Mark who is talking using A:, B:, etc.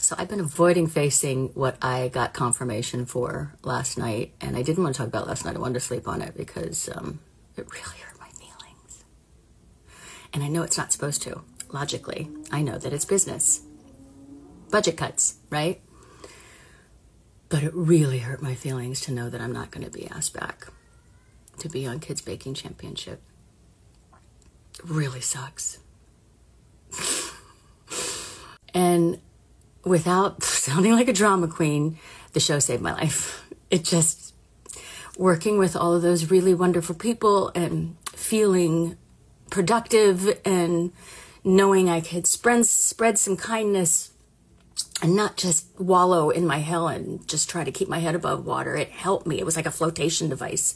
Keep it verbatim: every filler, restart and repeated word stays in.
A: So I've been avoiding facing what I got confirmation for last night, and I didn't want to talk about last night. I wanted to sleep on it because um, it really hurt my feelings. And I know it's not supposed to. Logically, I know that it's business. Budget cuts, right? But it really hurt my feelings to know that I'm not going to be asked back to be on Kids Baking Championship. It really sucks. And without sounding like a drama queen, the show saved my life. It just, working with all of those really wonderful people and feeling productive and knowing I could spread, spread some kindness and not just wallow in my hell and just try to keep my head above water. It helped me. It was like a flotation device.